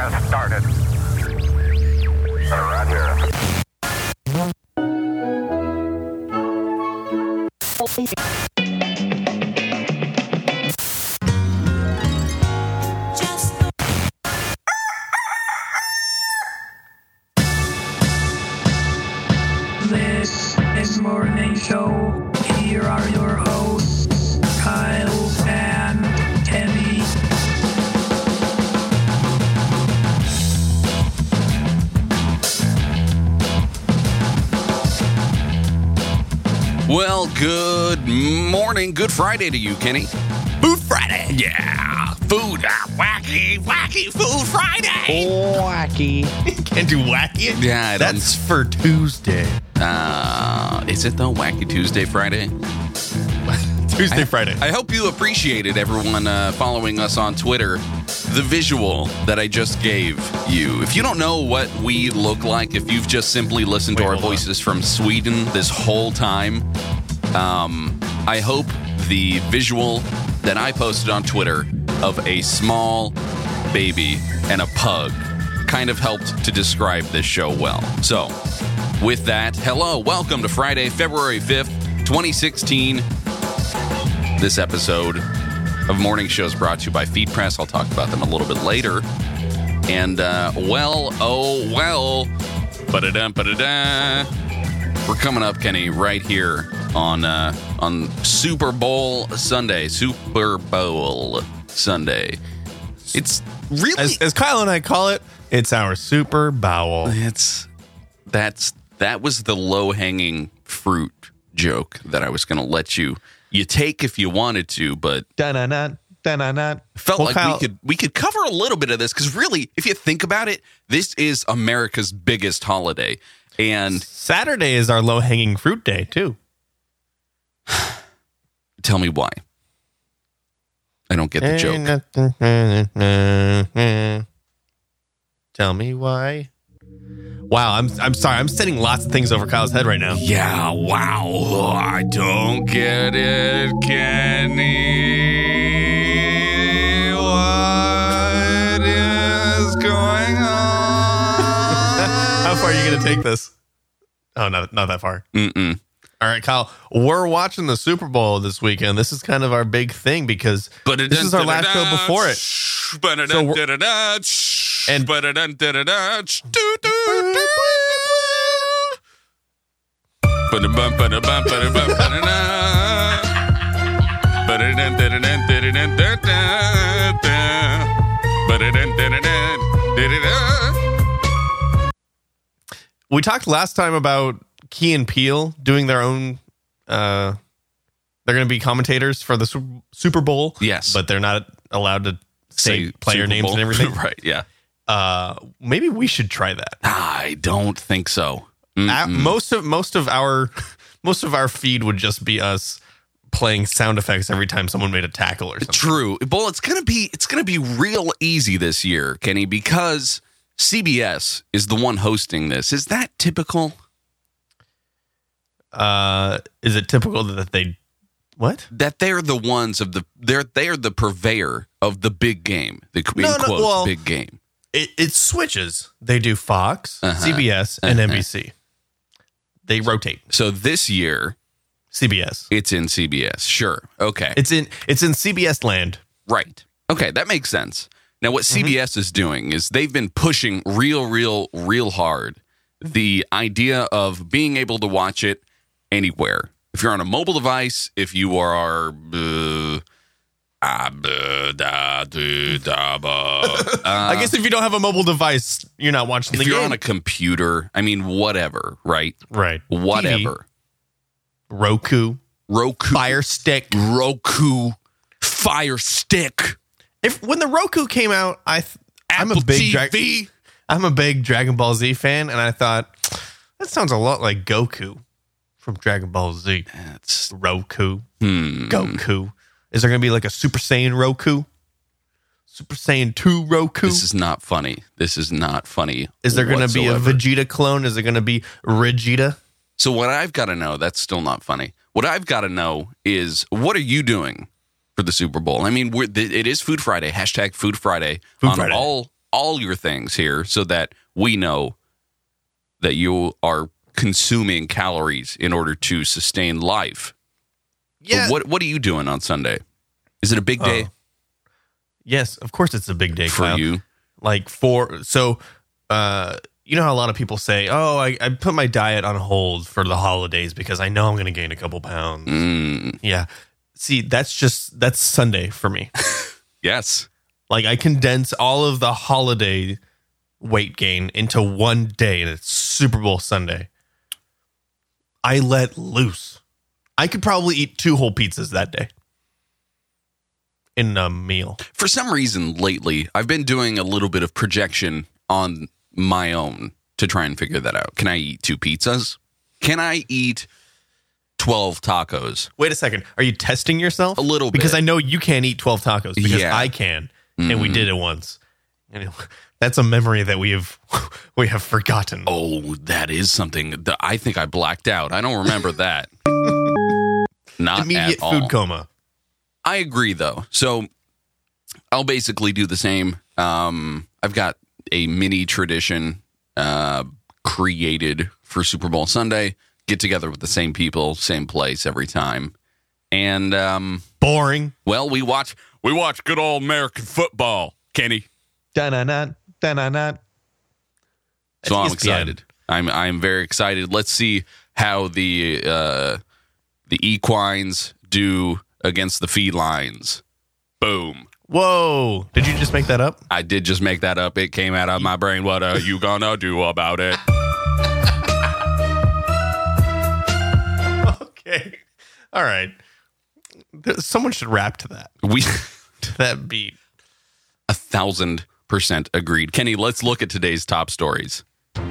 has started. Right here. This is Morning Show. Here are your hosts, Kyle and Kenny. Well, good morning. Good Friday to you, Kenny. Food Friday. Yeah, food. Wacky Food Friday. Wacky. Can't do wacky? Yeah, I don't- That's for Tuesday. Is it though? Wacky Tuesday, Friday? Tuesday, Friday. I hope you appreciated everyone following us on Twitter. The visual that I just gave you. If you don't know what we look like, if you've just simply listened to our voices from Sweden this whole time, I hope the visual that I posted on Twitter of a small baby and a pug kind of helped to describe this show well. So, with that, hello, welcome to Friday, February 5th, 2016. This episode of Morning Show is brought to you by Feed Press. I'll talk about them a little bit later. And, ba-da-da. We're coming up, Kenny, right here on Super Bowl Sunday. Super Bowl Sunday. It's really... As Kyle and I call it, it's our Super Bowel. That was the low-hanging fruit joke that I was going to let you take if you wanted to, but felt like Kyle, we could cover a little bit of this because really, if you think about it, this is America's biggest holiday, and Saturday is our low-hanging fruit day, too. tell me why. I don't get the joke. Tell me why. Wow, I'm sorry. I'm sending lots of things over Kyle's head right now. Yeah, wow. I don't get it, Kenny. What is going on? How far are you going to take this? Oh, not that far. Mm-mm. All right, Kyle, we're watching the Super Bowl this weekend. This is kind of our big thing because this is our last show before it. And we talked last time about Key and Peele doing their own. They're going to be commentators for the Super Bowl. Yes, but they're not allowed to say player names and everything. Right? Yeah. Maybe we should try that. I don't think so. Most of our feed would just be us playing sound effects every time someone made a tackle or something. True. Well, it's gonna be real easy this year, Kenny, because CBS is the one hosting this. Is that typical? Is it typical that they what? That they're the ones of they're the purveyor of the big game. The big game. It switches. They do Fox, CBS, and NBC. They rotate. So this year, CBS. It's in CBS. Sure. Okay. It's in CBS land. Right. Okay, that makes sense. Now, what CBS is doing is they've been pushing real hard the idea of being able to watch it anywhere. If you're on a mobile device, if you are I guess if you don't have a mobile device, you're not watching the game. If you're on a computer, I mean, whatever, right? Right. Whatever. TV, Roku, Fire Stick. Roku, Fire Stick. When the Roku came out, I'm a big Dragon Ball Z fan, and I thought that sounds a lot like Goku from Dragon Ball Z. That's Roku. Goku. Is there going to be like a Super Saiyan Roku? Super Saiyan 2 Roku? This is not funny. Is there going to be a Vegeta clone? Is it going to be Regita? So what I've got to know, that's still not funny. What I've got to know is, what are you doing for the Super Bowl? I mean, it is Food Friday, hashtag Food Friday. Food Friday. All all your things here so that we know that you are consuming calories in order to sustain life. Yeah. But what are you doing on Sunday? Is it a big day? Yes, of course it's a big day for Kyle. you. Like you know how a lot of people say, oh, I put my diet on hold for the holidays because I know I'm going to gain a couple pounds. Yeah. See, that's Sunday for me. Yes. Like I condense all of the holiday weight gain into one day, and it's Super Bowl Sunday. I let loose. I could probably eat 2 whole pizzas that day in a meal. For some reason lately, I've been doing a little bit of projection on my own to try and figure that out. Can I eat 2 pizzas? Can I eat 12 tacos? Wait a second. Are you testing yourself? A little bit. Because I know you can't eat 12 tacos because Yeah. I can. And we did it once. And that's a memory that we have forgotten. Oh, that is something that I think I blacked out. I don't remember that. Not Immediate at all. food coma. I agree, though. So I'll basically do the same. I've got a mini tradition created for Super Bowl Sunday. Get together with the same people, same place every time. And Boring. well, we watch good old American football, Kenny. Da-na-na, da-na-na. So I'm ESPN. excited. I'm very excited. Let's see how the equines do against the felines. Boom. Whoa. Did you just make that up? I did just make that up. It came out of my brain. What are you gonna do about it? Okay. All right. Someone should rap to that. To that beat. 1,000% agreed. Kenny, let's look at today's top stories.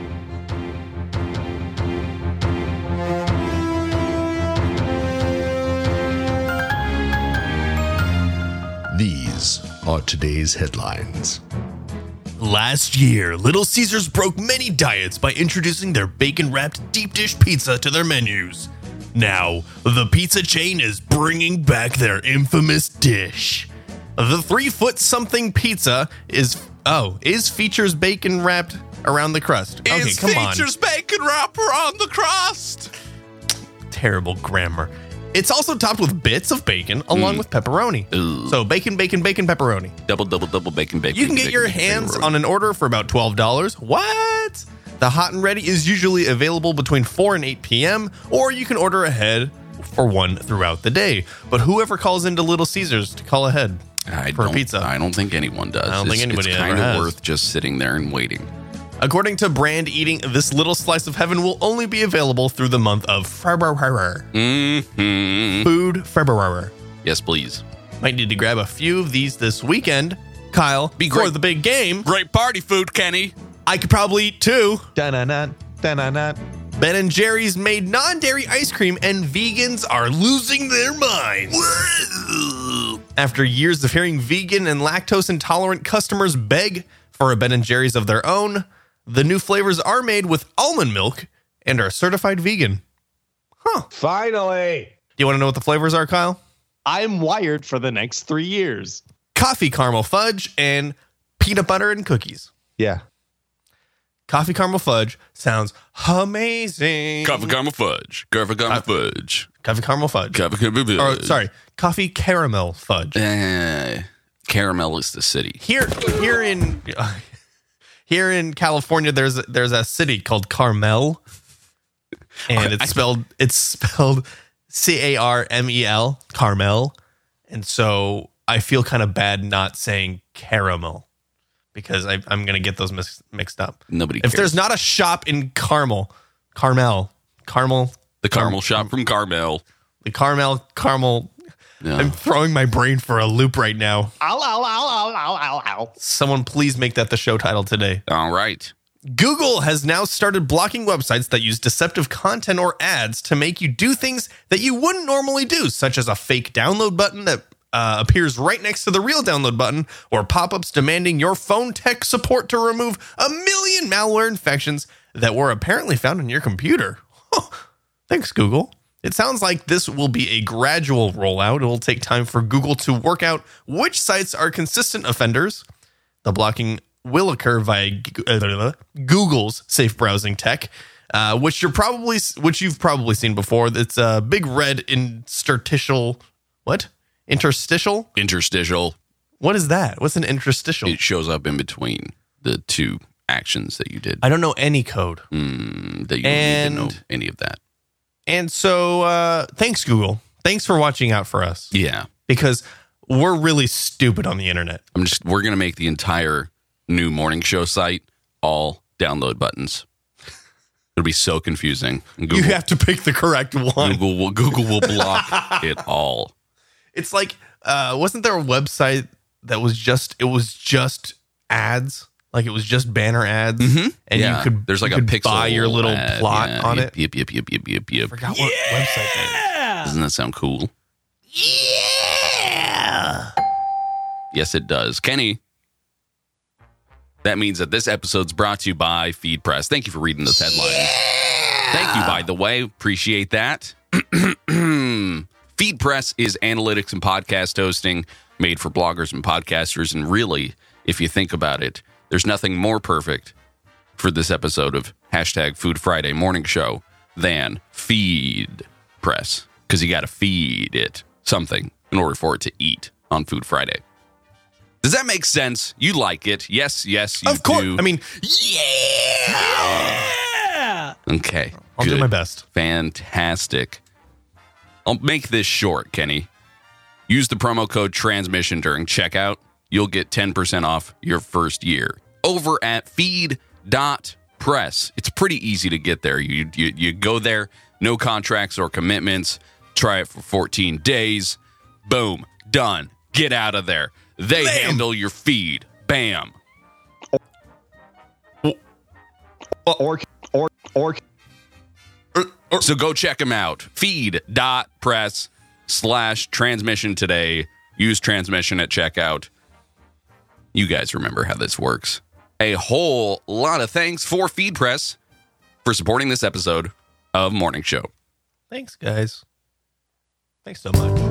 These are today's headlines. Last year, Little Caesars broke many diets by introducing their bacon-wrapped deep dish pizza to their menus. Now, the pizza chain is bringing back their infamous dish. The 3-foot-something pizza is features bacon wrapped around the crust. Okay, come on. bacon wrapper on the crust. Terrible grammar. It's also topped with bits of bacon along with pepperoni. Ooh. So bacon, pepperoni. Double bacon. You can get your hands on an order for about $12. What? The hot and ready is usually available between 4 and 8 p.m., or you can order ahead for one throughout the day. But whoever calls into Little Caesars to call ahead for a pizza? I don't think anyone does. I don't think anybody It's ever kind of has. worth just sitting there and waiting. According to Brand Eating, this little slice of heaven will only be available through the month of February. Mm-hmm. Food February. Yes, please. Might need to grab a few of these this weekend. Kyle, Be for great. the big game, Great party food, Kenny. I could probably eat 2. Ben & Jerry's made non-dairy ice cream, and vegans are losing their minds. After years of hearing vegan and lactose-intolerant customers beg for a Ben & Jerry's of their own, the new flavors are made with almond milk and are certified vegan. Huh. Finally, Do you want to know what the flavors are, Kyle? I'm wired for the next 3 years. Coffee caramel fudge and peanut butter and cookies. Yeah. Coffee caramel fudge sounds amazing. Coffee caramel fudge. Coffee caramel fudge. Coffee caramel fudge. Coffee caramel fudge. Or, sorry, coffee caramel fudge. Caramel is the city. Here in California, there's a city called Carmel, and it's spelled Carmel, Carmel, and so I feel kind of bad not saying caramel because I'm gonna get those mixed up. Nobody If cares. there's not a shop in Carmel, The caramel shop from Carmel. the Carmel. Yeah. I'm throwing my brain for a loop right now. Ow, ow, ow, ow, ow, ow, ow. Someone please make that the show title today. All right. Google has now started blocking websites that use deceptive content or ads to make you do things that you wouldn't normally do, such as a fake download button that appears right next to the real download button, or pop-ups demanding your phone tech support to remove 1 million malware infections that were apparently found in your computer. Thanks, Google. It sounds like this will be a gradual rollout. It will take time for Google to work out which sites are consistent offenders. The blocking will occur via Google's safe browsing tech, which you've probably seen before. It's a big red interstitial. What? Interstitial? Interstitial. What is that? What's an interstitial? It shows up in between the two actions that you did. I don't know any code. That you don't need to know any of that. And so, thanks, Google. Thanks for watching out for us. Yeah. Because we're really stupid on the internet. We're going to make the entire new morning show site all download buttons. It'll be so confusing. Google, You have to pick the correct one. Google will block it all. It's like, wasn't there a website that was just ads? Like it was just banner ads, and Yeah. you could There's like you a could pixel buy your little ad. plot Yeah. on it. Yep. I forgot what website that Doesn't that sound cool? is. Yes, it does. Kenny, that means that this episode's brought to you by FeedPress. Thank you for reading those headlines. Thank you, by the way. Appreciate that. FeedPress is analytics and podcast hosting made for bloggers and podcasters. And really, if you think about it, there's nothing more perfect for this episode of hashtag Food Friday Morning Show than FeedPress. Because you got to feed it something in order for it to eat on Food Friday. Does that make sense? You like it. Yes, you Of course. do. I mean, Okay. I'll do good. my best. Fantastic. I'll make this short, Kenny. Use the promo code TRANSMISSION during checkout. You'll get 10% off your first year. Over at feed.press. It's pretty easy to get there. You go there, no contracts or commitments. Try it for 14 days. Boom. Done. Get out of there. They handle your feed. Bam. So go check them out. Feed.press/transmission today. Use transmission at checkout. You guys remember how this works. A whole lot of thanks for FeedPress for supporting this episode of Morning Show. Thanks, guys. Thanks so much.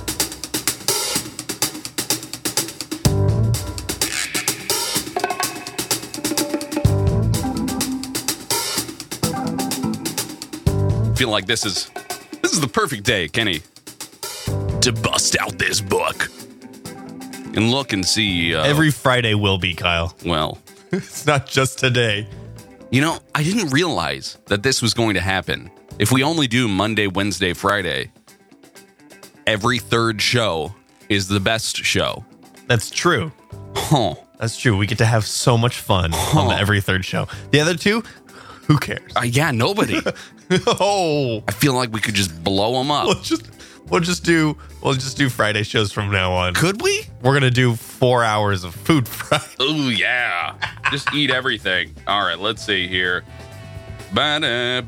Feel like this is the perfect day, Kenny, to bust out this book and look and see. Every Friday will be, Kyle. Well, It's not just today. you know, I didn't realize that this was going to happen. If we only do Monday, Wednesday, Friday, every third show is the best show. That's true. Huh. That's true. We get to have so much fun on every third show. The other two, who cares? Yeah, nobody. Oh, I feel like we could just blow them up. we'll just do Friday shows from now on. Could we? We're gonna do 4 hours of Food Friday. Oh, yeah. Just eat everything. All right, let's see here. How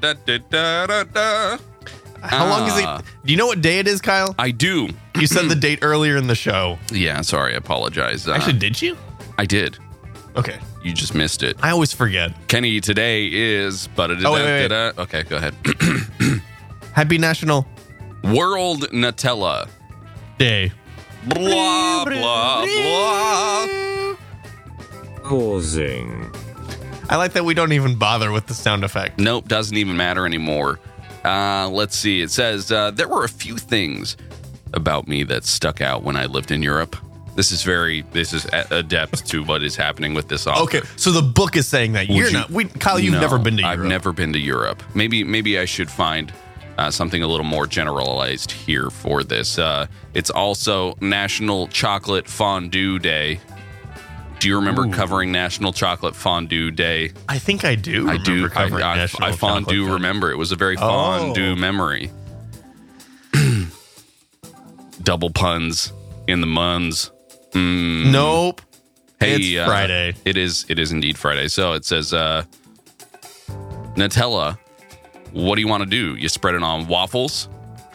long is it? Do you know what day it is, Kyle? I do. You said the date earlier in the show. Yeah, sorry. I apologize. Actually, did you? I did. Okay. You just missed it. I always forget. Kenny, today is... wait. Okay, go ahead. Happy National World Nutella. Day. Blah, blah, blah. Pausing. I like that we don't even bother with the sound effect. Nope, doesn't even matter anymore. Let's see. It says, there were a few things about me that stuck out when I lived in Europe. This is adept to what is happening with this author. Okay, so the book is saying that Kyle, you've No, never been to Europe. I've never been to Europe. Maybe I should find something a little more generalized here for this. It's also National Chocolate Fondue Day. Do you remember covering National Chocolate Fondue Day? I think I do. I do. covering I National fondue Chocolate remember. It was a very fondue memory. Double puns in the muns. Nope. Hey, It's Friday. It is indeed Friday. So it says, Nutella, what do you want to do? You spread it on waffles?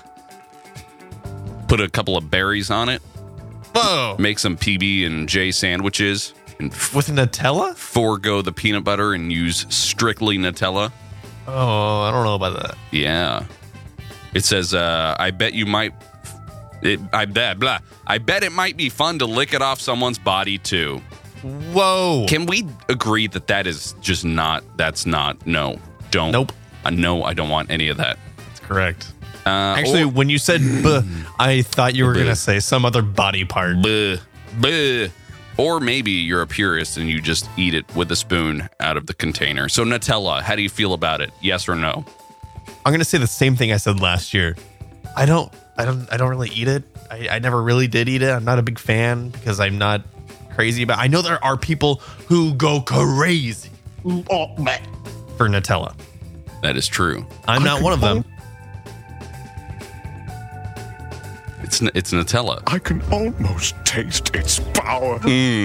Put a couple of berries on it? Whoa. Make some PB and J sandwiches? And With Nutella? forego the peanut butter and use strictly Nutella? Oh, I don't know about that. Yeah. It says, I bet you might... I bet it might be fun to lick it off someone's body, too. Whoa. Can we agree that is just not, no, don't. Nope. No, I don't want any of that. That's correct. Actually, or- when you said "buh," I thought you were Buh. going to say some other body part. Bleh. Or maybe you're a purist and you just eat it with a spoon out of the container. So Nutella, how do you feel about it? Yes or no? I'm going to say the same thing I said last year. I don't really eat it. I never really did eat it. I'm not a big fan because I'm not crazy about. I know there are people who go crazy for Nutella. That is true. I'm not one of them. It's Nutella. I can almost taste its power.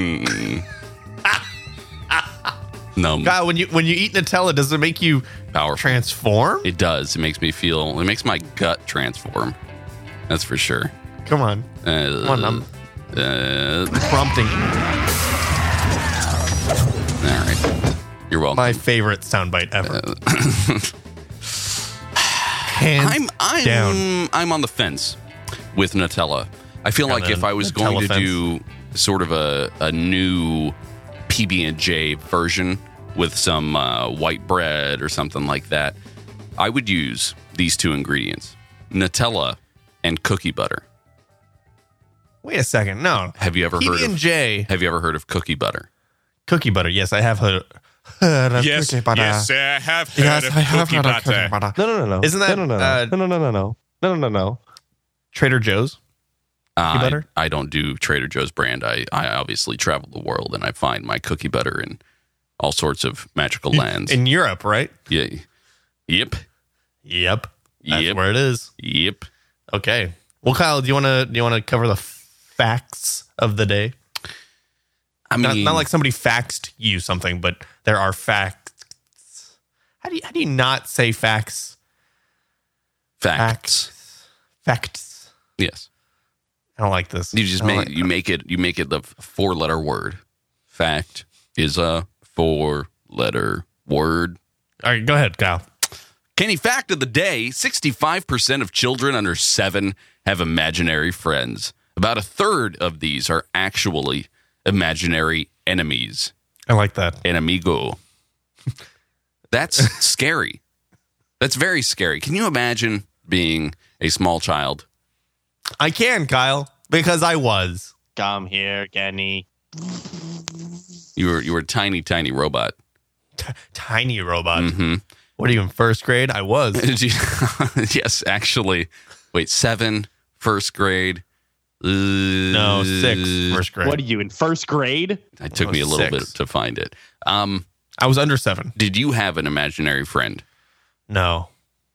No, God, when you eat Nutella, does it make you powerful. transform? It does. It makes my gut transform. That's for sure. Come on. Come on, I'm prompting. All right. You're welcome. My favorite soundbite ever. Hands down. I'm on the fence with Nutella. I feel like if I was going to do sort of a new PB&J version with some white bread or something like that, I would use these two ingredients: Nutella and cookie butter. Wait a second. No. Have you ever PB&J Have you ever heard of cookie butter? cookie butter? Yes, I have heard of Yes, cookie butter. yes, I have heard Yes, of I have cookie heard of butter. cookie butter. No. Isn't that No. Trader Joe's? butter? I don't do Trader Joe's brand. I obviously travel the world and I find my cookie butter in all sorts of magical lands. In Europe, right? Yeah. Yep. Yep. That's Yep. where it is. Yep. Okay. Well, Kyle, do you want to cover the facts of the day? I mean, Not like somebody faxed you something, but there are facts. How do you not say facts? facts. Facts. Yes. I don't like this. You just I don't make like- you make it the 4-letter word. Fact is a 4-letter word. All right, go ahead, Kyle. Kenny, fact of the day: 65% of children under 7 have imaginary friends. About a third of these are actually imaginary enemies. I like that. An amigo. That's scary. That's very scary. Can you imagine being a small child? I can, Kyle, because I was. Come here, Kenny. You were a tiny robot. Tiny robot. Mm-hmm. What are you in first grade? I was. Yes, actually. Wait, 7, first grade. No, 6, first grade. What are you in first grade? It took I me a was little 6. bit to find it. I was under 7. Did you have an imaginary friend? No.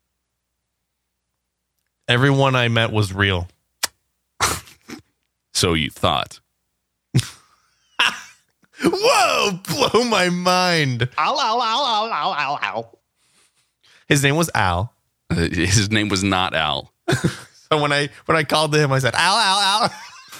Everyone I met was real. So you thought. Whoa, blow my mind. Ow. His name was Al. His name was not Al. So when I called to him, I said, Al.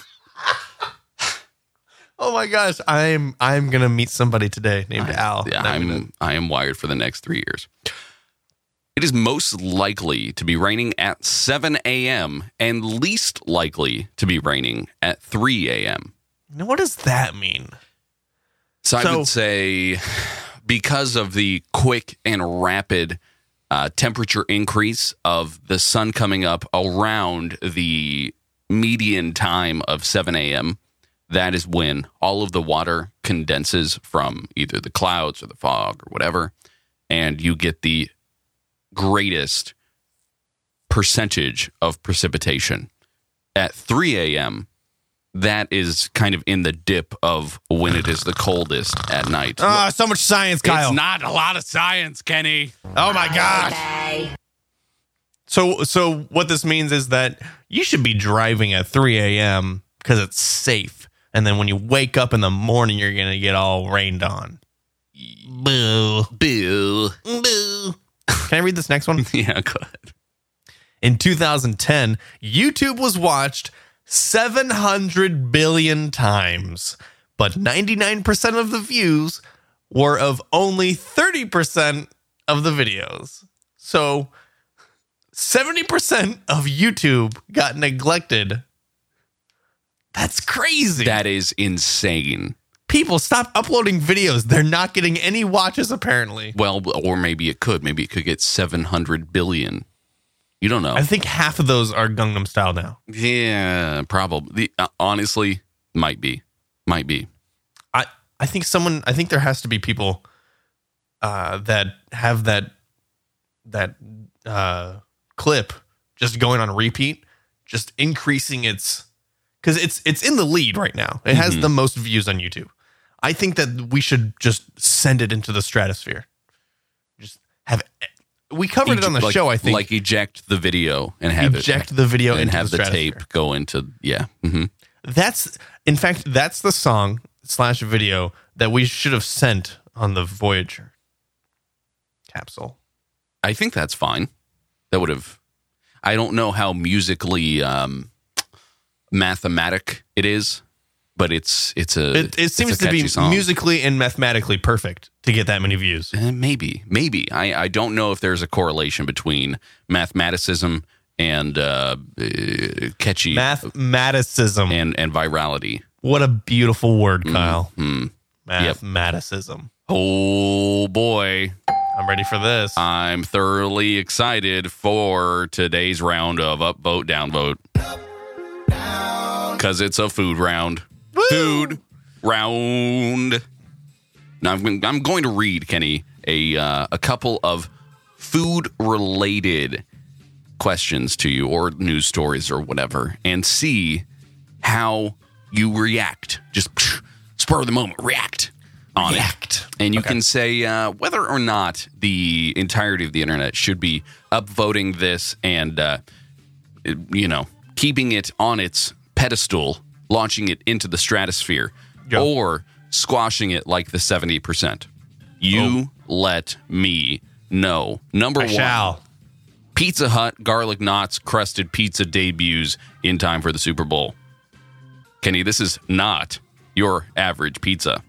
Oh my gosh, I'm gonna meet somebody today named Al. Yeah, That I am wired for the next 3 years. It is most likely to be raining at 7 a.m. and least likely to be raining at 3 a.m. Now, what does that mean? So I So- would say because of the quick and rapid temperature increase of the sun coming up around the median time of 7 a.m., that is when all of the water condenses from either the clouds or the fog or whatever, and you get the greatest percentage of precipitation. At 3 a.m., that is kind of in the dip of when it is the coldest at night. So much science, Kyle. It's not a lot of science, Kenny. Oh my gosh. So what this means is that you should be driving at 3 a.m. because it's safe. And then when you wake up in the morning, you're going to get all rained on. Boo. Boo. Boo. Can I read this next one? Yeah, go ahead. In 2010, YouTube was watched 700 billion times, but 99% of the views were of only 30% of the videos. So 70% of YouTube got neglected. That's crazy. That is insane. People, stop uploading videos. They're not getting any watches, apparently. Well, or maybe it could. Maybe it could get 700 billion. You don't know. I think half of those are Gangnam Style now. Yeah, probably. Honestly, might be. I think there has to be people that have that clip just going on repeat, just increasing its, because it's in the lead right now. It has the most views on YouTube. I think that we should just send it into the stratosphere. Just have we covered it on the show. I think like eject the video and have eject the video and into have the stratosphere. tape go into That's the song / video that we should have sent on the Voyager capsule. I think that's fine. That would have. I don't know how musically mathematic it is, but it seems to be song. musically and mathematically perfect to get that many views. Maybe. I don't know if there's a correlation between mathematicism and catchy Mathematicism. and virality. What a beautiful word, Kyle. Mathematicism. Oh boy, I'm ready for this. I'm thoroughly excited for today's round of upvote, downvote. Because it's a food round. Woo! Food round. Now I'm going to read, Kenny, a couple of food-related questions to you, or news stories or whatever, and see how you react. Just spur of the moment, react on it. And you can say whether or not the entirety of the internet should be upvoting this and, keeping it on its pedestal, launching it into the stratosphere, or squashing it like the 70%. You let me know. Number one. Shall. Pizza Hut Garlic Knots Crusted Pizza debuts in time for the Super Bowl. Kenny, this is not your average pizza.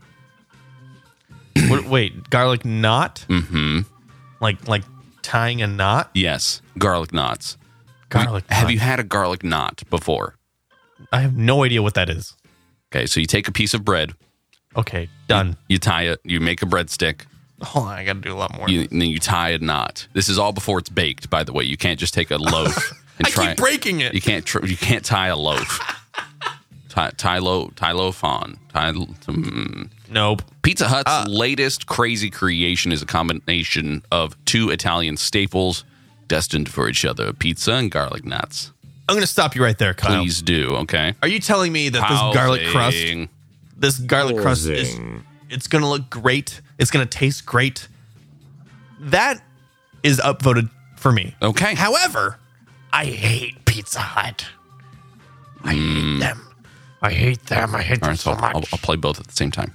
Wait, garlic knot? Mm-hmm. Like tying a knot? Yes, garlic knots. Garlic knot. Have you had a garlic knot before? I have no idea what that is. Okay, so you take a piece of bread. Okay, done. You tie it. You make a breadstick. Hold on, I got to do a lot more. And then you tie a knot. This is all before it's baked, by the way. You can't just take a loaf and I keep breaking it. You can't tie a loaf. tie loaf on. Nope. Pizza Hut's latest crazy creation is a combination of two Italian staples destined for each other: pizza and garlic knots. I'm going to stop you right there, Kyle. Please do, okay? Are you telling me that this garlic crust is, it's going to look great? It's going to taste great? That is upvoted for me. Okay. However, I hate Pizza Hut. I hate them. I hate them. I hate them so much. I'll play both at the same time.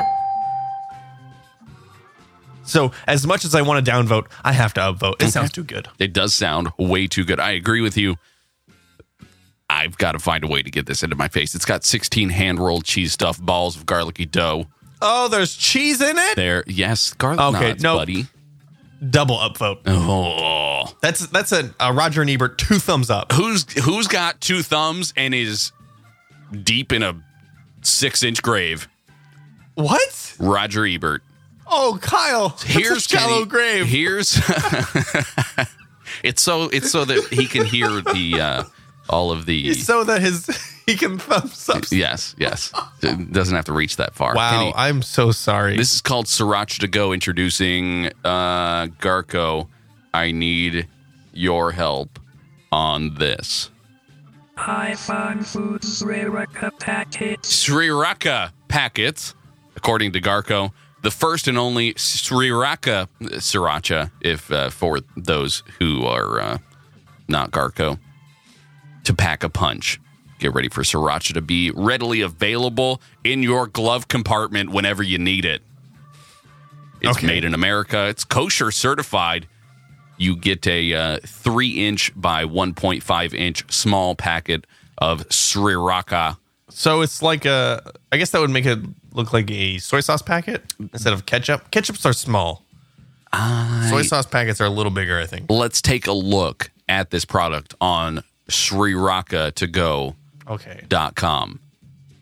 So as much as I want to downvote, I have to upvote. It sounds too good. It does sound way too good. I agree with you. I've got to find a way to get this into my face. It's got 16 hand-rolled cheese stuffed balls of garlicky dough. Oh, there's cheese in it? There, yes, garlic knots, buddy. Double upvote. Oh, that's a Roger and Ebert 2 thumbs up. Who's got 2 thumbs and is deep in a 6-inch grave? What? Roger Ebert. Oh, Kyle. Here's a shallow grave. Here's it's so that he can hear the all of the so that he can thumbs up. Yes. It doesn't have to reach that far. Wow, Kenny, I'm so sorry. this is called Sriracha to Go, introducing Garco. I need your help on this. Python Food Sriracha packets. Sriracha packets, according to Garco, the first and only sriracha, if for those who are not Garco, to pack a punch. Get ready for sriracha to be readily available in your glove compartment whenever you need it. It's made in America. It's kosher certified. You get a 3-inch by 1.5-inch small packet of sriracha. So it's like I guess that would make it look like a soy sauce packet instead of ketchup. Ketchups are small. Soy sauce packets are a little bigger, I think. Let's take a look at this product on srirachatogo.com.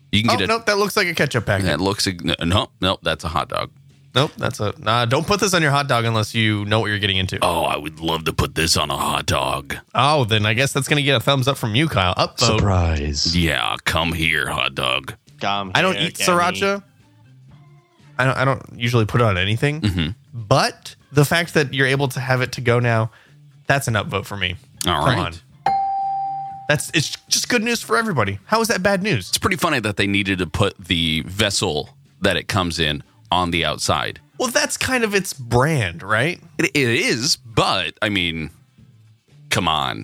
You can Oh, get a nope, that looks like a ketchup packet. that looks nope, that's a hot dog. Nope, that's a... Nah, don't put this on your hot dog unless you know what you're getting into. Oh, I would love to put this on a hot dog. Oh, then I guess that's going to get a thumbs up from you, Kyle. Upvote. Surprise. Yeah, come here, hot dog. Come I don't here, eat Kenny. sriracha. I don't usually put it on anything. But the fact that you're able to have it to go now, that's an upvote for me. All Come right. on. It's just good news for everybody. How is that bad news? It's pretty funny that they needed to put the vessel that it comes in on the outside. Well, that's kind of its brand, right? It is, but I mean, come on.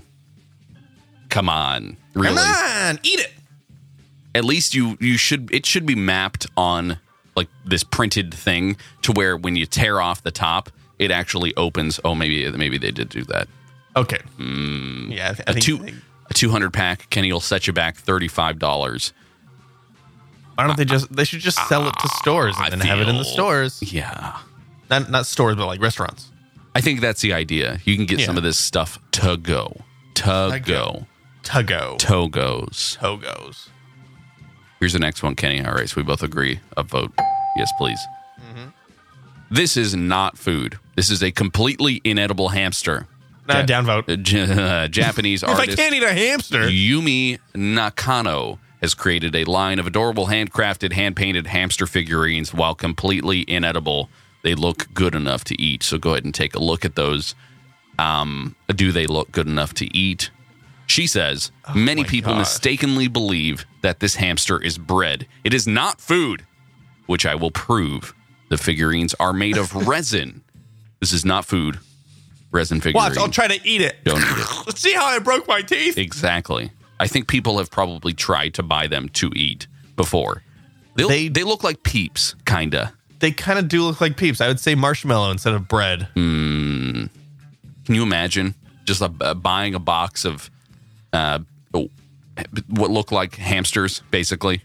Really? Come on, eat it. At least it should be mapped on like this printed thing to where when you tear off the top, it actually opens. Oh, maybe they did do that. Okay. Yeah, I think A 200 pack, Kenny will set you back $35. why don't they should just sell it to stores and then have it in the stores. Yeah. Not stores, but like restaurants. I think that's the idea. You can get some of this stuff to go. Togos. Togos. Here's the next one, Kenny. All right, so we both agree. Upvote. Yes, please. This is not food. This is a completely inedible hamster. Downvote. Japanese If I artist can't eat a hamster. Yumi Nakano has created a line of adorable handcrafted, hand-painted hamster figurines. While completely inedible, they look good enough to eat. So go ahead and take a look at those. Do they look good enough to eat? She says, many people mistakenly believe that this hamster is bread. It is not food, which I will prove. The figurines are made of resin. This is not food. Resin figurine. Watch, I'll try to eat it. Don't eat it. Let's see how I broke my teeth. Exactly. I think people have probably tried to buy them to eat before. They look like Peeps, kinda. They kind of do look like Peeps. I would say marshmallow instead of bread. Can you imagine just buying a box of what look like hamsters, basically?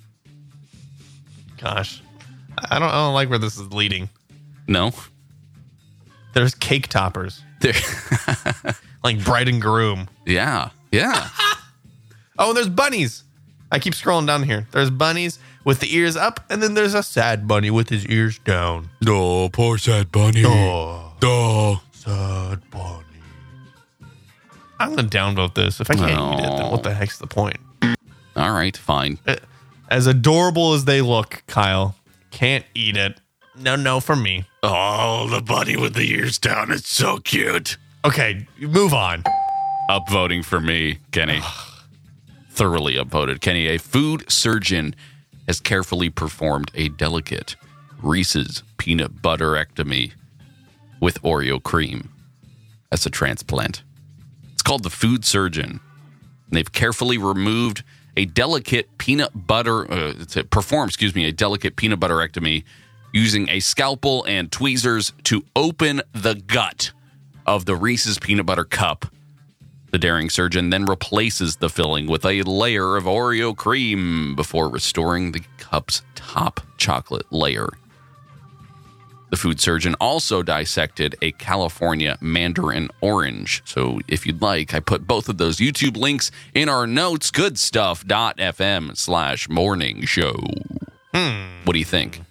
Gosh, I don't like where this is leading. No? There's cake toppers, There. like Bride and Groom. Yeah. Oh, and there's bunnies. I keep scrolling down here. There's bunnies with the ears up, and then there's a sad bunny with his ears down. Oh, poor sad bunny. Oh, sad bunny. I'm going to downvote this. If I can't eat it, then what the heck's the point? All right, fine. As adorable as they look, Kyle, can't eat it. No for me. Oh, the bunny with the ears down. It's so cute. Okay, move on. Upvoting for me, Kenny. Thoroughly upvoted. Kenny, a food surgeon, has carefully performed a delicate Reese's peanut butterectomy with Oreo cream. That's a transplant. It's called the food surgeon. And they've carefully removed a delicate peanut butter, a delicate peanut butterectomy using a scalpel and tweezers to open the gut of the Reese's peanut butter cup. The daring surgeon then replaces the filling with a layer of Oreo cream before restoring the cup's top chocolate layer. The food surgeon also dissected a California mandarin orange. So if you'd like, I put both of those YouTube links in our notes, goodstuff.fm/morning show. What do you think?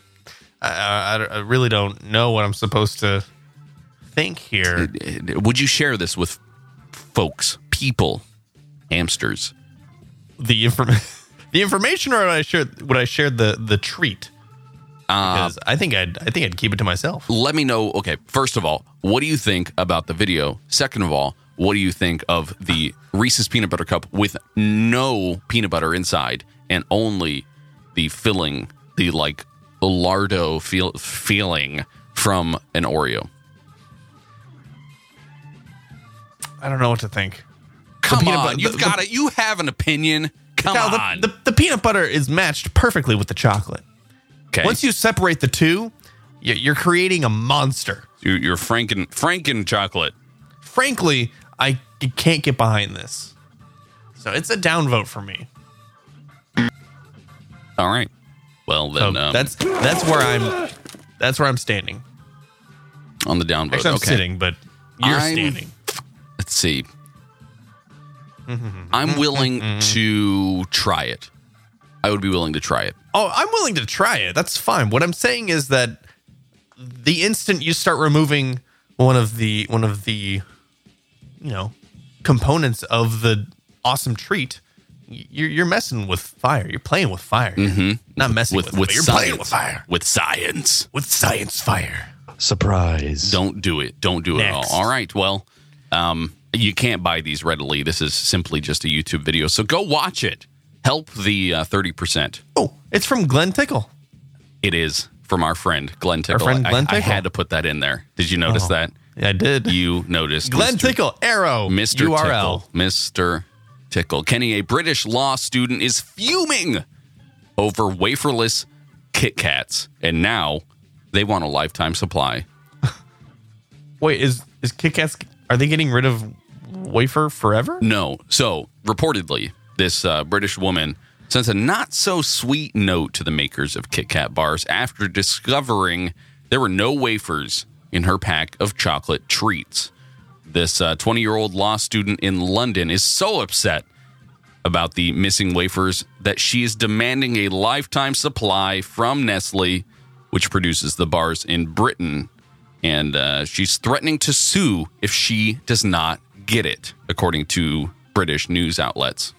I really don't know what I'm supposed to think here. Would you share this with folks, people, hamsters? The information, or would I share the treat? Because I think I'd keep it to myself. Let me know. Okay, first of all, what do you think about the video? Second of all, what do you think of the Reese's peanut butter cup with no peanut butter inside and only the filling, the like lardo feeling from an Oreo? I don't know what to think. Come on, you've got it. You have an opinion. Come on. The peanut butter is matched perfectly with the chocolate. Okay. Once you separate the two, you're creating a monster. You're Franken chocolate. Frankly, I can't get behind this. So it's a downvote for me. All right. Well, then So that's where I'm standing. on the downvote. Actually, I'm okay. sitting, but you're I'm- standing. Let's see. I'm willing to try it. I would be willing to try it. Oh, I'm willing to try it. That's fine. What I'm saying is that the instant you start removing one of the components of the awesome treat, you're messing with fire. You're playing with fire. Mm-hmm. Not messing with it, but you're science. playing with fire. With science. With science fire. Surprise. Don't do it. Don't do it at all. Next. All right. Well, you can't buy these readily. This is simply just a YouTube video. So go watch it. Help the 30%. Oh, it's from Glenn Tickle. It is from our friend Glenn Tickle. friend Glenn I Tickle. had to put that in there. Did you notice that? Yeah, I did. You noticed. Glenn Mr. Tickle, Arrow, Mr. URL. Tickle. Mr. Tickle. Kenny, a British law student, is fuming over waferless Kit Kats, and now they want a lifetime supply. Wait, is Kit Kats, are they getting rid of wafer forever? No. So, reportedly, this British woman sends a not-so-sweet note to the makers of Kit Kat bars after discovering there were no wafers in her pack of chocolate treats. This 20-year-old law student in London is so upset about the missing wafers that she is demanding a lifetime supply from Nestle, which produces the bars in Britain. And she's threatening to sue if she does not get it, according to British news outlets.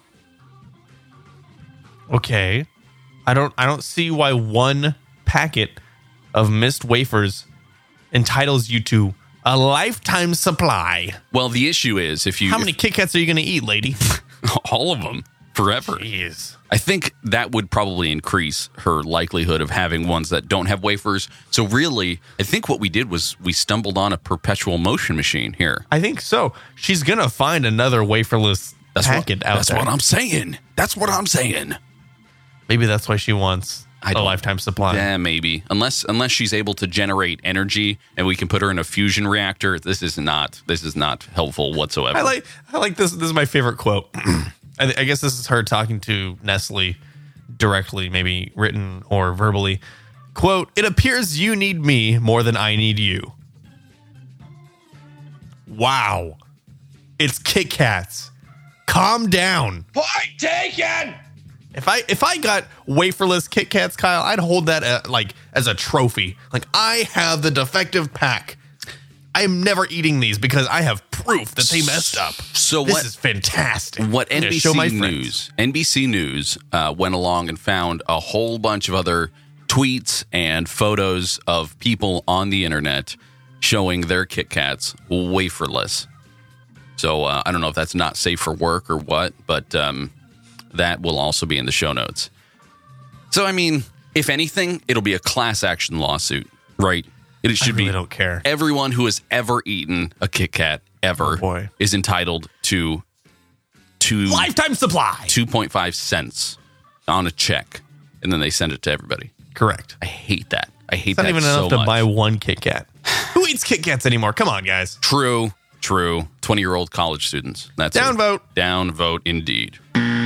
Okay. I don't see why one packet of missed wafers entitles you to a lifetime supply. Well, the issue is How many Kit Kats are you going to eat, lady? all of them forever. Jeez. I think that would probably increase her likelihood of having ones that don't have wafers. So really, I think what we did was we stumbled on a perpetual motion machine here. I think so. She's going to find another waferless packet out That's there. what I'm saying. That's what I'm saying. Maybe that's why she wants I a don't- lifetime supply. Yeah, maybe. Unless she's able to generate energy and we can put her in a fusion reactor. This is not helpful whatsoever. I like this. This is my favorite quote. I guess this is her talking to Nestle directly, maybe written or verbally. Quote, "It appears you need me more than I need you." Wow. It's Kit Kats. Calm down. Point taken! If I got waferless Kit Kats, Kyle, I'd hold that like as a trophy. Like, I have the defective pack. I'm never eating these because I have proof that they messed up. So this what- is fantastic. What I'm gonna show my NBC News went along and found a whole bunch of other tweets and photos of people on the internet showing their Kit Kats waferless. So I don't know if that's not safe for work or what, but that will also be in the show notes. So, I mean, if anything, it'll be a class action lawsuit, right? It should really be. don't care. Everyone who has ever eaten a Kit Kat ever Oh, boy. is entitled to Lifetime supply. 2.5 cents on a check, and then they send it to everybody. Correct. I hate that. I hate It's not that even so enough to much. buy one Kit Kat. Who eats Kit Kats anymore? Come on, guys. True. 20-year-old college students. That's Downvote. Downvote indeed.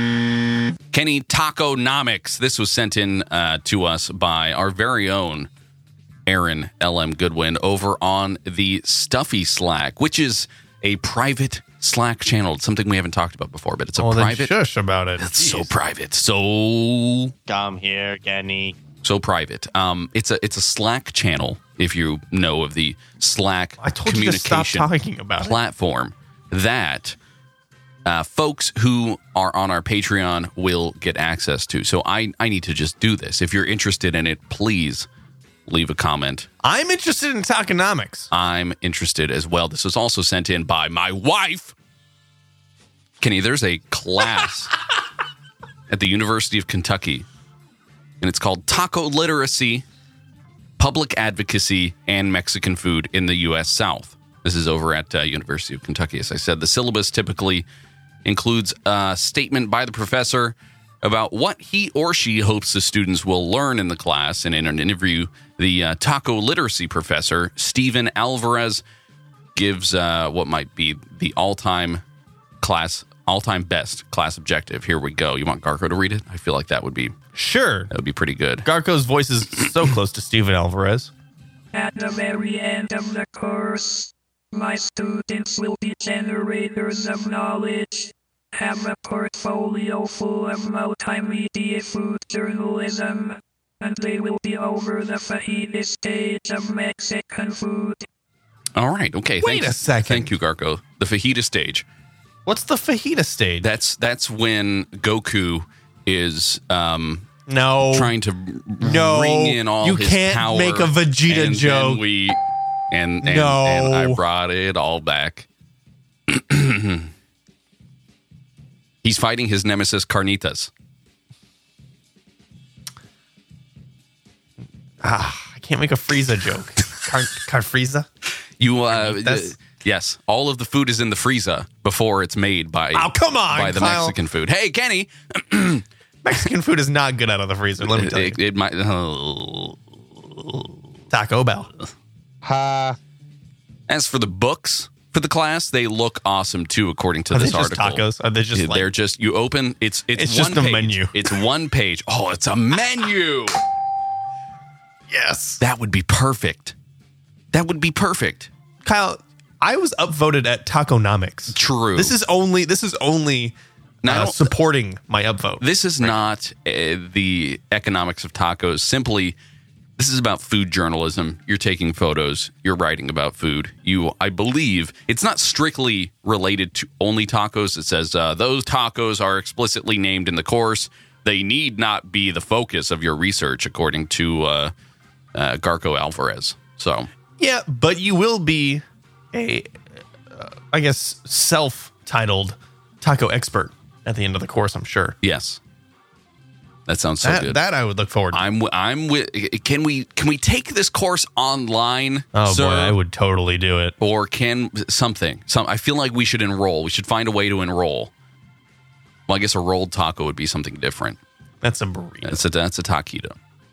Kenny Taconomics. This was sent in to us by our very own Aaron L.M. Goodwin over on the Stuffy Slack, which is a private Slack channel. It's something we haven't talked about before, but it's a Well, then private. shush about it. It's so Jeez. private. So Come here, Kenny. private. It's a Slack channel. If you know of the Slack I told you to stop communication talking about it. platform, that folks who are on our Patreon will get access to. So I need to just do this. If you're interested in it, please leave a comment. I'm interested in tokenomics. I'm interested as well. This was also sent in by my wife. Kenny, there's a class at the University of Kentucky, and it's called Taco Literacy, Public Advocacy, and Mexican Food in the U.S. South. This is over at University of Kentucky. As I said, the syllabus typically includes a statement by the professor about what he or she hopes the students will learn in the class. And in an interview, the taco literacy professor, Stephen Alvarez, gives what might be the all-time best class objective. Here we go. You want Garco to read it? I feel like that would be Sure. pretty good. Garco's voice is so close to Steven Alvarez. At the very end of the course, my students will be generators of knowledge. have a portfolio full of multimedia food journalism, and they will be over the fajita stage of Mexican food. All right. Okay. Wait a second. Thank you, Garko. The fajita stage. What's the fajita stage? That's when Goku is no trying to no. bring in all you his can't power. make a Vegeta and joke. And No. I brought it all back. He's fighting his nemesis Carnitas. I can't make a Frieza joke. Car Frieza? You Carnitas? yes, all of the food is in the freezer before it's made by come on, by the Kyle. Mexican food. Hey, Kenny, Mexican food is not good out of the freezer. Let me tell you. it might. Taco Bell. As for the books for the class, they look awesome too, according to Are this they just article. tacos? Are they just They're just you open. It's It's one just a page. menu. It's one page. Oh, it's a menu. yes. That would be perfect. That would be perfect. Kyle, I was upvoted at Taconomics. True. This is only Now, supporting my upvote. this is not the economics of tacos. Simply, this is about food journalism. You're taking photos. You're writing about food. I believe, it's not strictly related to only tacos. It says those tacos are explicitly named in the course. They need not be the focus of your research, according to Garco Alvarez. So, Yeah, but you will be a, I guess, self-titled taco expert at the end of the course, I'm sure. yes. That sounds so good. That I would look forward to. I'm with. Can we take this course online? Oh, sir? boy, I would totally do it. Or can I feel like we should enroll. We should find a way to enroll. Well, I guess a rolled taco would be something different. That's a burrito. That's a taquito.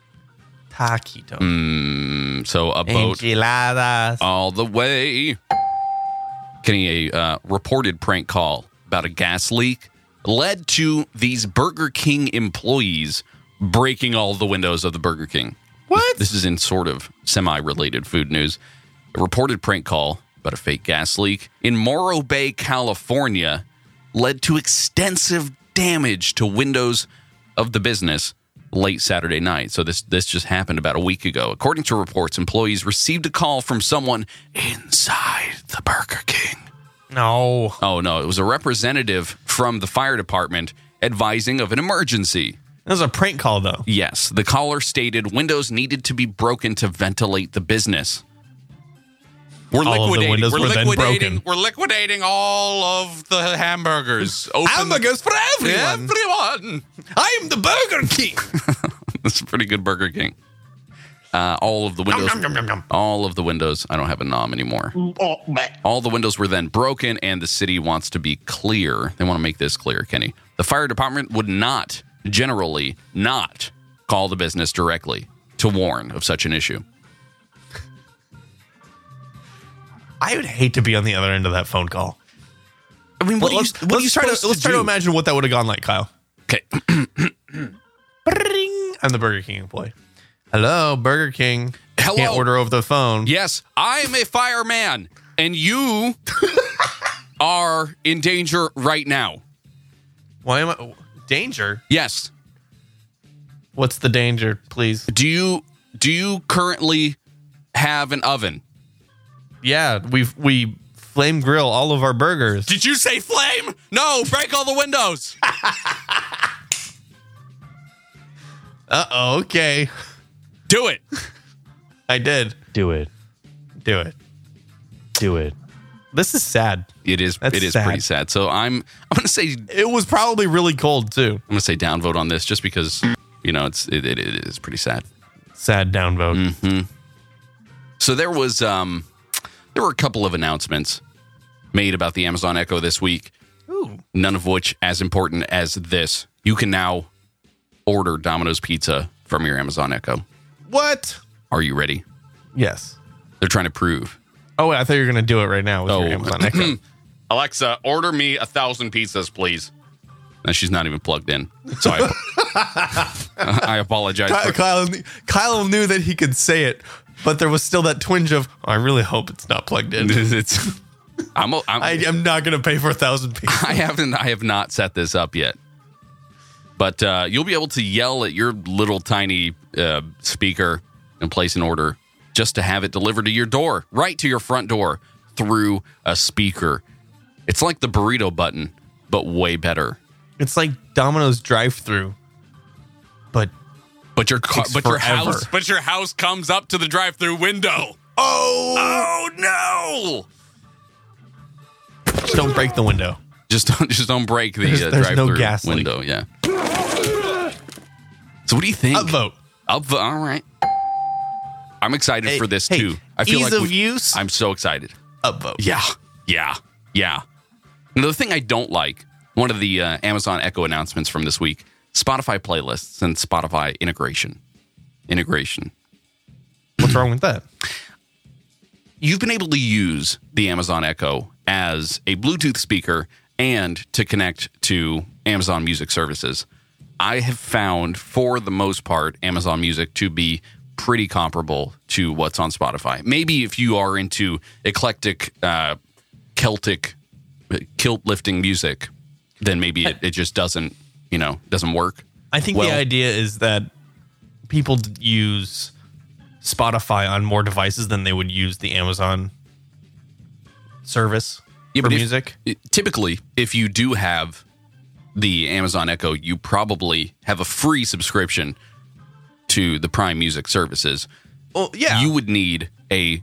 Taquito. So a boat Enchiladas. all the way. Getting a reported prank call about a gas leak led to these Burger King employees breaking all the windows of the Burger King. What? This is in sort of semi-related food news. A reported prank call about a fake gas leak in Morro Bay, California, led to extensive damage to windows of the business late Saturday night. So this just happened about a week ago. According to reports, employees received a call from someone inside the Burger King. No. Oh, no. It was a representative from the fire department advising of an emergency. That was a prank call, though. Yes, the caller stated windows needed to be broken to ventilate the business. We're All of the windows were then broken. We're liquidating all of the hamburgers. Hamburgers for everyone. Everyone. I am the Burger King. That's a pretty good Burger King. All of the windows. Nom, nom, nom, nom, nom. All of the windows. I don't have a nom anymore. All the windows were then broken, and the city wants to be clear. They want to make this clear, Kenny. The fire department would generally not call the business directly to warn of such an issue. I would hate to be on the other end of that phone call. I mean, Let's try to imagine what that would have gone like, Kyle. Okay. Bring. I'm the Burger King employee. Hello, Burger King. Hello. Can't order over the phone. Yes, I am a fireman, and you are in danger right now. Why am I? Danger? Yes. What's the danger, please? Do you currently have an oven? Yeah, we flame grill all of our burgers. Did you say flame? No, break all the windows. Uh-oh, okay. Do it. I did. Do it. Do it. Do it. This is sad. It is. That's it is sad. pretty sad. So I'm gonna say It was probably really cold, too. downvote on this just because it is pretty sad. Sad downvote. So there were a couple of announcements made about the Amazon Echo this week. Ooh. None of which as important as this. You can now order Domino's Pizza from your Amazon Echo. What? Are you ready? Yes. They're trying to prove. Oh, wait, I thought you were going to do it right now with your Amazon Echo. Alexa, order me 1,000 pizzas, please. And she's not even plugged in. So I apologize. Kyle knew that he could say it, but there was still that twinge of, I really hope it's not plugged in. I'm not going to pay for 1,000 people. I have not set this up yet. But you'll be able to yell at your little tiny speaker and place an order just to have it delivered to your door, right to your front door through a speaker. It's like the burrito button, but way better. It's like Domino's drive-through, but your house comes up to the drive-through window. Oh no! Just don't break the window. Just don't break the there's drive-through no gas window. leak. Yeah. So what do you think? Upvote. All right. I'm excited for this too. I feel ease like of use. I'm so excited. Upvote. Yeah. Another thing I don't like, one of the Amazon Echo announcements from this week, Spotify playlists and Spotify integration. What's wrong with that? You've been able to use the Amazon Echo as a Bluetooth speaker and to connect to Amazon Music services. I have found, for the most part, Amazon Music to be pretty comparable to what's on Spotify. Maybe if you are into eclectic, Celtic, kilt-lifting music, then maybe it just doesn't work. I think the idea is that people use Spotify on more devices than they would use the Amazon service for music. Typically, if you do have the Amazon Echo, you probably have a free subscription to the Prime Music services. Well, yeah. You would need the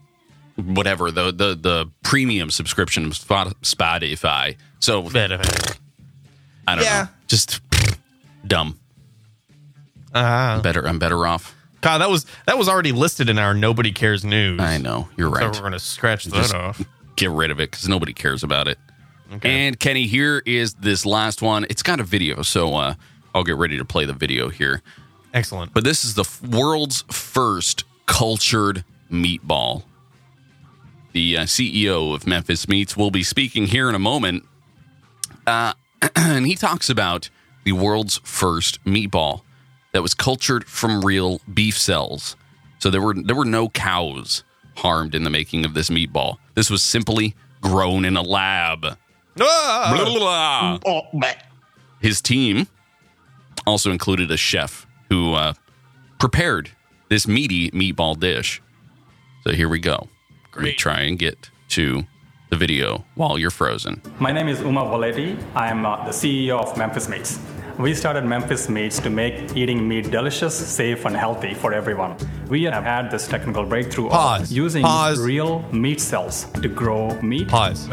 premium subscription of Spotify. So I don't know. Just dumb. I'm better off. God, that was already listed in our Nobody Cares news. I know. You're right. So we're going to scratch that off. Get rid of it because nobody cares about it. Okay. And Kenny, here is this last one. It's got a video, so I'll get ready to play the video here. Excellent. But this is the world's first cultured meatball. The CEO of Memphis Meats will be speaking here in a moment. And he talks about the world's first meatball that was cultured from real beef cells. So there were no cows harmed in the making of this meatball. This was simply grown in a lab. Blah, blah, blah. His team also included a chef who prepared this meaty meatball dish. So here we go. Let me try and get to the video while you're frozen. My name is Uma Voletti. I'm the CEO of Memphis Meats. We started Memphis Meats to make eating meat delicious, safe, and healthy for everyone. We have had this technical breakthrough of using real meat cells to grow meat. Pause.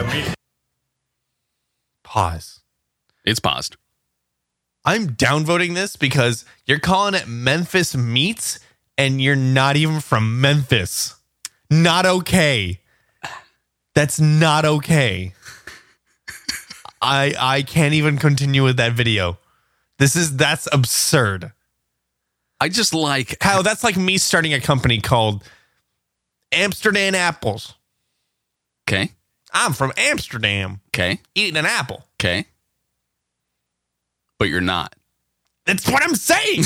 It's paused. I'm downvoting this because you're calling it Memphis Meats and you're not even from Memphis. Not okay. That's not okay. I can't even continue with that video. That's absurd. I just like how that's like me starting a company called Amsterdam Apples. Okay. I'm from Amsterdam. Okay. Eating an apple. Okay. But you're not. That's what I'm saying.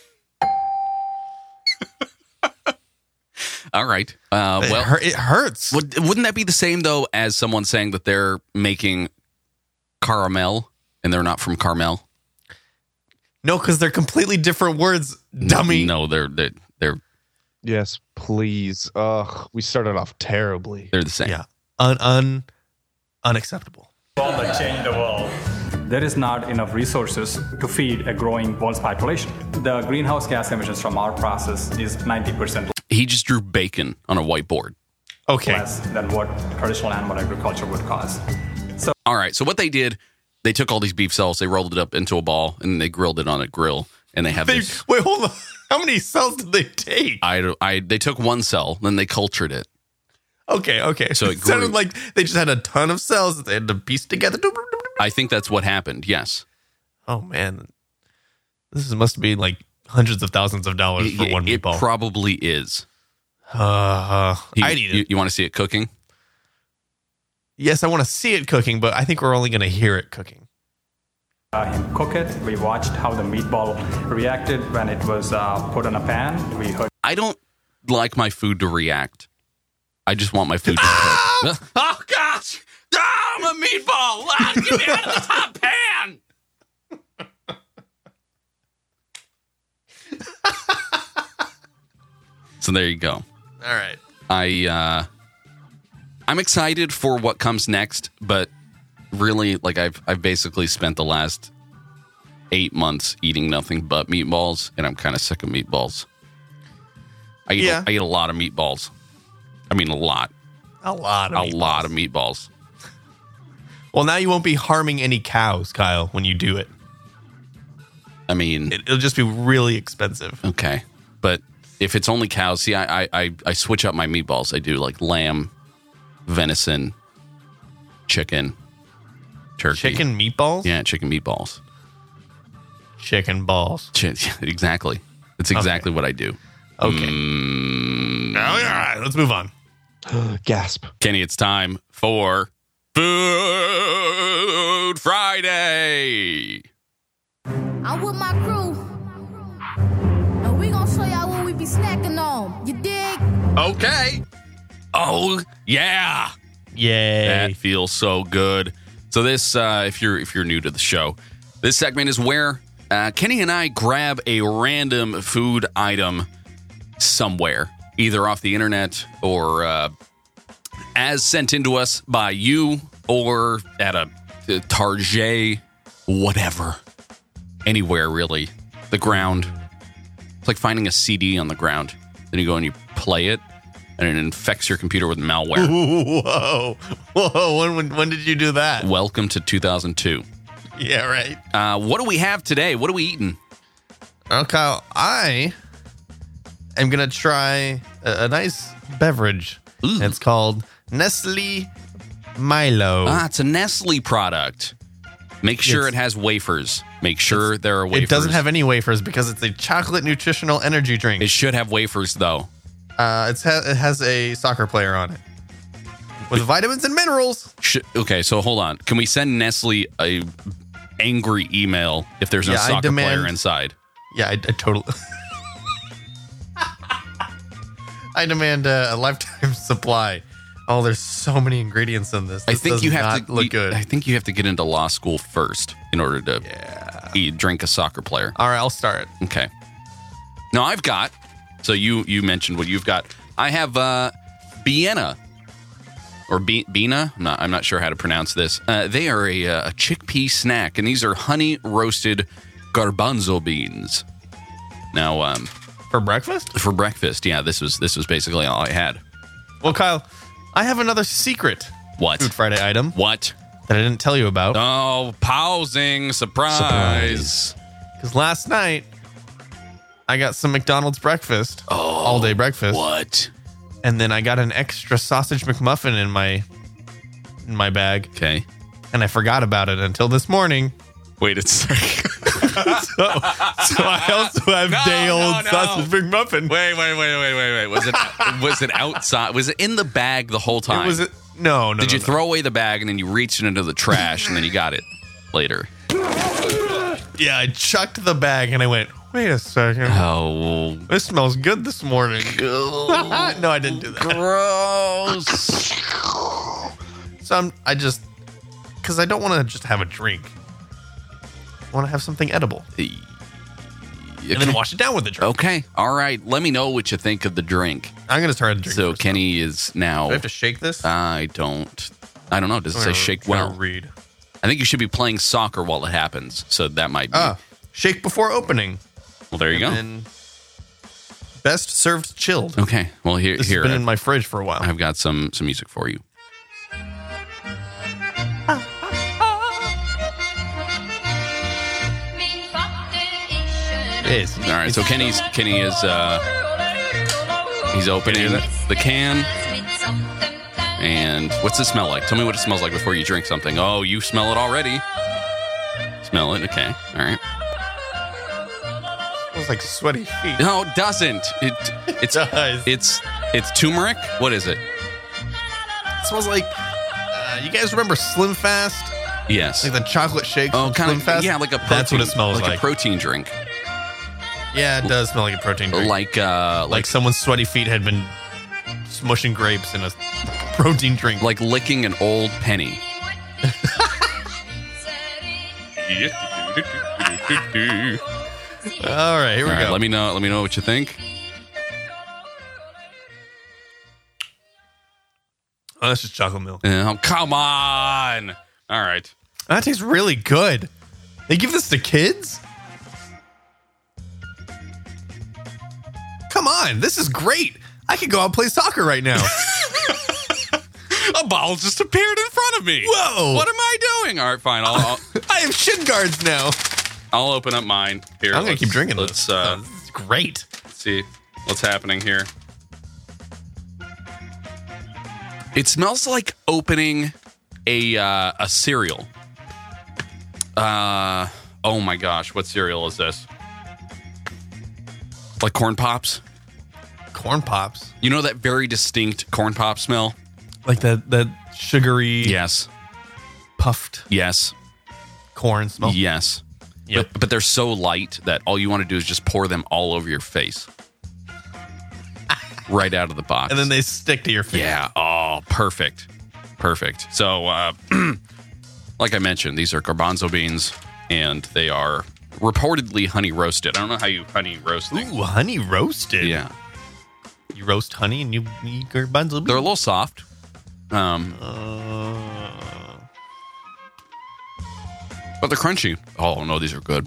All right. It hurts. Wouldn't that be the same, though, as someone saying that they're making caramel and they're not from Carmel? No, because they're completely different words, dummy. No, they're. Yes, please. We started off terribly. They're the same. Yeah. Unacceptable. That change the world. There is not enough resources to feed a growing world's population. The greenhouse gas emissions from our process is 90%. He just drew bacon on a whiteboard. Okay. Less than what traditional animal agriculture would cause. So, all right. So what they did, they took all these beef cells, they rolled it up into a ball, and they grilled it on a grill. And they have this. Wait, hold on. How many cells did they take? They took one cell, then they cultured it. Okay. So it sounded like they just had a ton of cells that they had to piece together. I think that's what happened. Yes. Oh man, this must be like hundreds of thousands of dollars for one meatball. It probably is. I'd eat it. You want to see it cooking? Yes, I want to see it cooking, but I think we're only going to hear it cooking. Him cook it. We watched how the meatball reacted when it was put in a pan. We heard. I don't like my food to react. I just want my food to cook. Oh gosh! I'm a meatball. Get me out of the top pan. So there you go. All right. I'm excited for what comes next, but really, like I've basically spent the last 8 months eating nothing but meatballs, and I'm kind of sick of meatballs. I eat a lot of meatballs. I mean, a lot. A lot of meatballs. Well, now you won't be harming any cows, Kyle, when you do it. I mean, it'll just be really expensive. Okay, but if it's only cows, see, I switch up my meatballs. I do like lamb, venison, chicken, turkey. Chicken meatballs? Yeah, chicken meatballs. Chicken balls. Exactly. That's exactly what I do. Okay. All right, let's move on. Gasp. Kenny, it's time for Food Friday. I'm with my crew, and we gonna show y'all what we be snacking on. You dig? Okay. Oh, yeah. Yay. That feels so good. So this, if you're new to the show, this segment is where Kenny and I grab a random food item somewhere, either off the internet or as sent into us by you or at a Target, whatever. Anywhere, really. The ground. It's like finding a CD on the ground. Then you go and you play it, and it infects your computer with malware. Whoa. When did you do that? Welcome to 2002. Yeah, right. What do we have today? What are we eating? Well, Kyle, I am going to try a nice beverage. Ooh. It's called Nestle Milo. It's a Nestle product. Make sure it has wafers. Make sure there are wafers. It doesn't have any wafers because it's a chocolate nutritional energy drink. It should have wafers, though. It has a soccer player on it with vitamins and minerals. Okay, so hold on. Can we send Nestle a angry email if there's no soccer player inside? Yeah, I totally. I demand a lifetime supply. Oh, there's so many ingredients in this. I think you have to look good. I think you have to get into law school first in order to drink a soccer player. All right, I'll start. Okay. Now I've got. So you mentioned what you've got. I have Biena or Bina. I'm not sure how to pronounce this. They are a chickpea snack, and these are honey roasted garbanzo beans. Now, for breakfast? For breakfast, yeah. This was basically all I had. Well, Kyle, I have another secret. What? Food Friday item. What? That I didn't tell you about. Oh, pausing surprise. Because last night I got some McDonald's breakfast, all day breakfast. What? And then I got an extra sausage McMuffin in my bag. Okay. And I forgot about it until this morning. Wait a second. So I also have day-old sausage McMuffin. Wait. Was it outside? Was it in the bag the whole time? No. Did you throw away the bag and then you reached into the trash and then you got it later? Yeah, I chucked the bag and I went, wait a second. Oh. This smells good this morning. No, I didn't do that. Gross. So because I don't want to just have a drink. I want to have something edible. And then wash it down with the drink. Okay. All right. Let me know what you think of the drink. I'm going to start a drink. So Kenny is now. Do I have to shake this? I don't know. Does it say shake well? Read. I think you should be playing soccer while it happens. So that might be. Shake before opening. Well, there you go. And best served chilled. Okay. Well, here. This has been in my fridge for a while. I've got some music for you. All right, so Kenny is he's opening the can. And what's it smell like? Tell me what it smells like before you drink something. Oh, you smell it already. Smell it. Okay. All right. It smells like sweaty feet. No, it doesn't. It does. It's turmeric. What is it? It smells like you guys remember Slim Fast? Yes. Like the chocolate shake. Oh, kind Slim of. Fast? Yeah, like a protein. That's what it smells like. Like a protein drink. Yeah, it does smell like a protein drink. Like someone's sweaty feet had been smushing grapes in a protein drink. Like licking an old penny. All right, here we go. Let me know what you think. Oh, that's just chocolate milk. Oh, come on. All right. That tastes really good. They give this to kids? Come on, this is great. I could go out and play soccer right now. A ball just appeared in front of me. Whoa. What am I doing? All right, fine. I'll I have shin guards now. I'll open up mine. Here, I'm going to keep drinking this. this is great. Let's see what's happening here. It smells like opening a cereal. Oh my gosh, what cereal is this? Like Corn Pops? Corn Pops? You know that very distinct Corn Pop smell? Like that sugary, Yes. puffed Yes. corn smell? Yes. Yep. But they're so light that all you want to do is just pour them all over your face. Right out of the box. And then they stick to your face. Yeah. Oh, perfect. Perfect. So, like I mentioned, these are garbanzo beans, and they are reportedly honey roasted. I don't know how you honey roast things. Ooh, honey roasted. Yeah. You roast honey and you eat garbanzo beans? They're a little soft. But they're crunchy. Oh, no, these are good.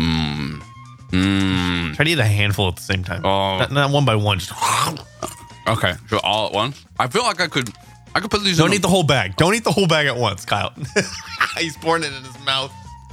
Try to eat a handful at the same time. Oh. Not one by one. Just Okay. So all at once? I feel like I could put these don't eat the whole bag. Don't eat the whole bag at once, Kyle. He's pouring it in his mouth.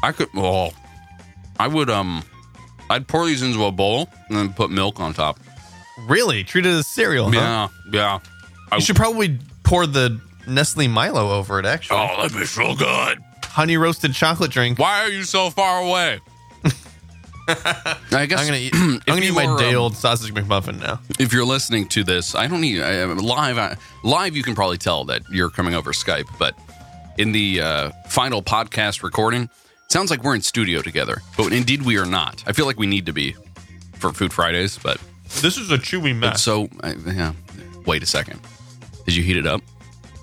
I would, I'd pour these into a bowl and then put milk on top. Really? Treat it as cereal, huh? Yeah. You should probably pour the Nestle Milo over it, actually. Oh, that'd be so good. Honey roasted chocolate drink. Why are you so far away? I guess I'm gonna eat my day-old sausage McMuffin now. If you're listening to this, I don't need live. You can probably tell that you're coming over Skype, but in the final podcast recording, it sounds like we're in studio together. But indeed, we are not. I feel like we need to be for Food Fridays, but This is a chewy mess. so yeah. Wait a second. Did you heat it up?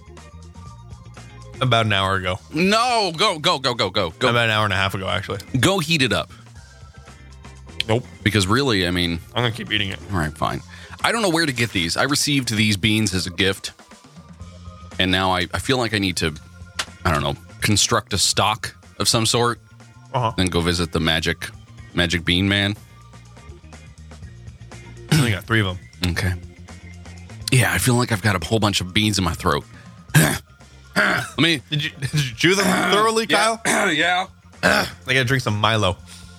About an hour ago. No, go. About an hour and a half ago, actually. Go heat it up. Nope. Because really, I mean, I'm gonna keep eating it. all right, fine. I don't know where to get these. I received these beans as a gift, and now I feel like I need to, I don't know, construct a stock of some sort, then go visit the magic bean man. I only got 3 of them. Okay. Yeah, I feel like I've got a whole bunch of beans in my throat. Did you chew them thoroughly, Kyle? Yeah. I gotta drink some Milo.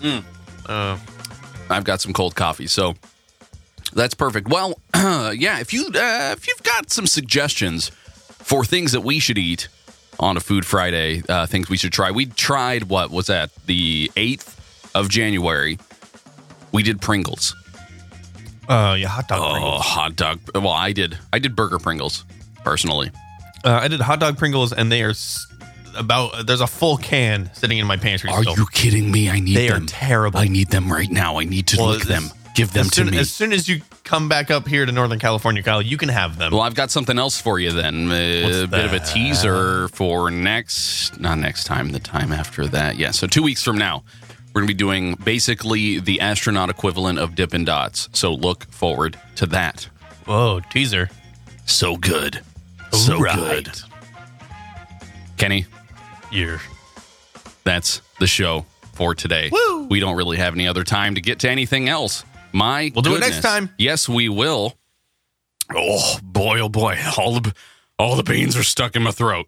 I've got some cold coffee, so that's perfect. Well, yeah, if you've got some suggestions for things that we should eat on a Food Friday, things we should try. We tried, what was that, the 8th of January. We did Pringles. Yeah, hot dog Pringles. Oh, hot dog. Well, I did burger Pringles, personally. I did hot dog Pringles, and they are there's a full can sitting in my pantry. Are you kidding me? I need them. They are terrible. I need them right now. I need to lick them. Give them to me. As soon as you come back up here to Northern California, Kyle, you can have them. Well, I've got something else for you then. A bit of a teaser for not next time, the time after that. Yeah, so 2 weeks from now, we're going to be doing basically the astronaut equivalent of Dippin' Dots. So look forward to that. Whoa, teaser. So good. So good. Kenny? Years. That's the show for today. Woo! We don't really have any other time to get to anything else. We'll do it next time. Yes, we will. Oh boy! All the beans are stuck in my throat.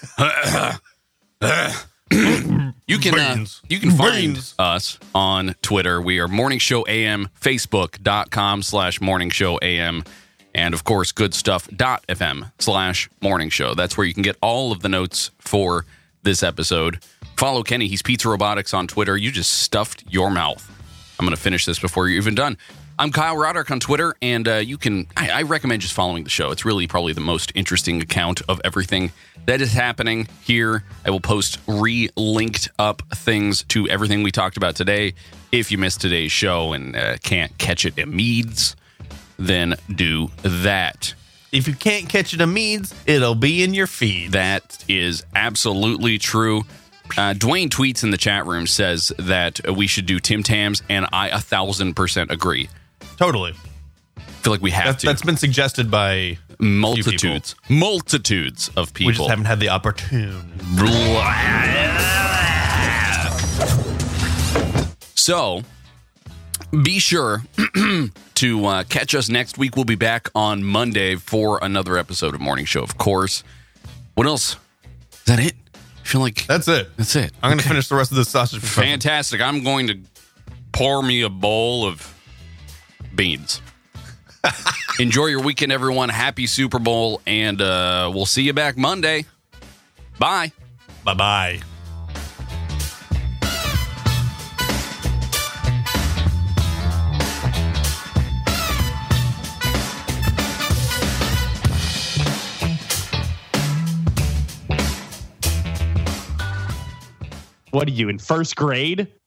You can find us on Twitter. We are Morning Show AM, Facebook.com/Morning Show AM, and of course, goodstuff.fm/Morning Show. That's where you can get all of the notes for this episode. Follow Kenny. He's Pizza Robotics on Twitter. You just stuffed your mouth. I'm going to finish this before you're even done. I'm Kyle Roderick on Twitter, and I recommend just following the show. It's really probably the most interesting account of everything that is happening here. I will post re-linked up things to everything we talked about today. If you missed today's show and can't catch it immediately, then do that. If you can't catch it in Meads, it'll be in your feed. That is absolutely true. Dwayne tweets in the chat room, says that we should do Tim Tams, and I 1,000% agree. Totally. I feel like we have to. That's been suggested by multitudes of people. We just haven't had the opportunity. So, be sure to catch us next week. We'll be back on Monday for another episode of Morning Show, of course. What else? Is that it? I feel like that's it. I'm going to finish the rest of this sausage. Fantastic. I'm going to pour me a bowl of beans. Enjoy your weekend, everyone. Happy Super Bowl, and we'll see you back Monday. Bye. Bye-bye. What are you, in first grade?